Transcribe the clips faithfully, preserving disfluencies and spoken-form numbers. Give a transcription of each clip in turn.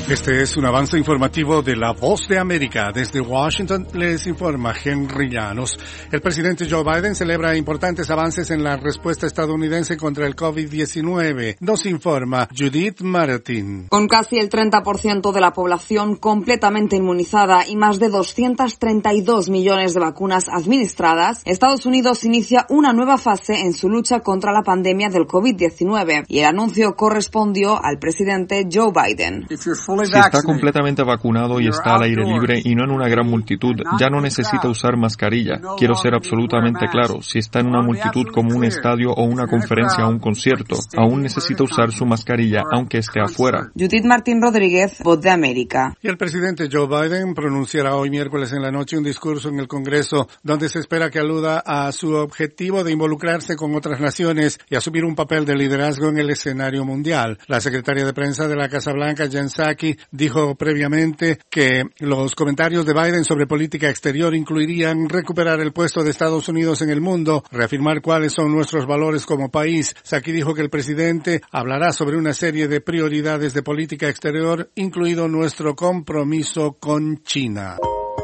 Este es un avance informativo de La Voz de América. Desde Washington les informa Henry Llanos. El presidente Joe Biden celebra importantes avances en la respuesta estadounidense contra el COVID diecinueve. Nos informa Judith Martin. Con casi el treinta por ciento de la población completamente inmunizada y más de doscientos treinta y dos millones de vacunas administradas, Estados Unidos inicia una nueva fase en su lucha contra la pandemia del COVID diecinueve y el anuncio correspondió al presidente Joe Biden. Si está completamente vacunado y está al aire libre y no en una gran multitud, ya no necesita usar mascarilla. Quiero ser absolutamente claro, si está en una multitud como un estadio o una conferencia o un concierto, aún necesita usar su mascarilla aunque esté afuera. Judith Martín Rodríguez, Voz de América. Y el presidente Joe Biden pronunciará hoy miércoles en la noche un discurso en el Congreso donde se espera que aluda a su objetivo de involucrarse con otras naciones y asumir un papel de liderazgo en el escenario mundial. La secretaria de prensa de la Casa Blanca, Jen Psaki, dijo previamente que los comentarios de Biden sobre política exterior incluirían recuperar el puesto de Estados Unidos en el mundo, reafirmar cuáles son nuestros valores como país. Psaki dijo que el presidente hablará sobre una serie de prioridades de política exterior, incluido nuestro compromiso con China.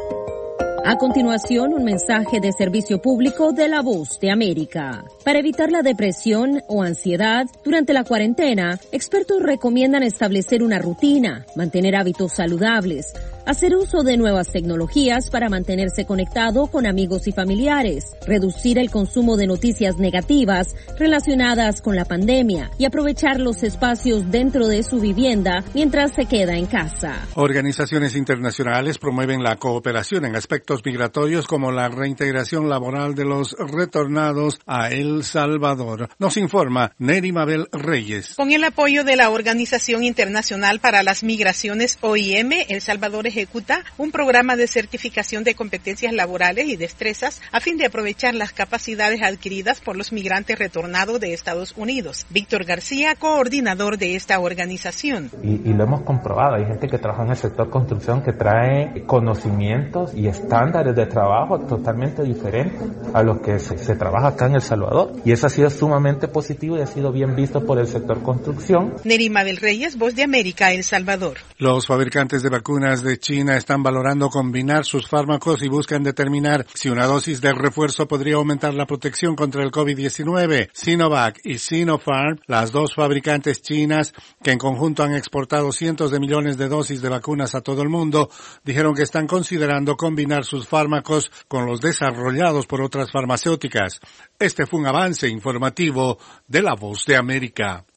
A continuación, un mensaje de servicio público de La Voz de América. Para evitar la depresión o ansiedad durante la cuarentena, expertos recomiendan establecer una rutina, mantener hábitos saludables, hacer uso de nuevas tecnologías para mantenerse conectado con amigos y familiares, reducir el consumo de noticias negativas relacionadas con la pandemia y aprovechar los espacios dentro de su vivienda mientras se queda en casa. Organizaciones internacionales promueven la cooperación en aspectos migratorios como la reintegración laboral de los retornados a El Salvador. Nos informa Neri Mabel Reyes. Con el apoyo de la Organización Internacional para las Migraciones O I M, El Salvador ejecuta un programa de certificación de competencias laborales y destrezas a fin de aprovechar las capacidades adquiridas por los migrantes retornados de Estados Unidos. Víctor García, coordinador de esta organización. Y, y lo hemos comprobado, hay gente que trabaja en el sector construcción que trae conocimientos y estándares de trabajo totalmente diferentes a los que se, se trabaja acá en El Salvador. Y eso ha sido sumamente positivo y ha sido bien visto por el sector construcción. Neri Mabel Reyes, Voz de América, El Salvador. Los fabricantes de vacunas de China están valorando combinar sus fármacos y buscan determinar si una dosis de refuerzo podría aumentar la protección contra el COVID diecinueve. Sinovac y Sinopharm, las dos fabricantes chinas que en conjunto han exportado cientos de millones de dosis de vacunas a todo el mundo, dijeron que están considerando combinar sus fármacos con los desarrollados por otras farmacéuticas. Este fue un avance informativo de La Voz de América.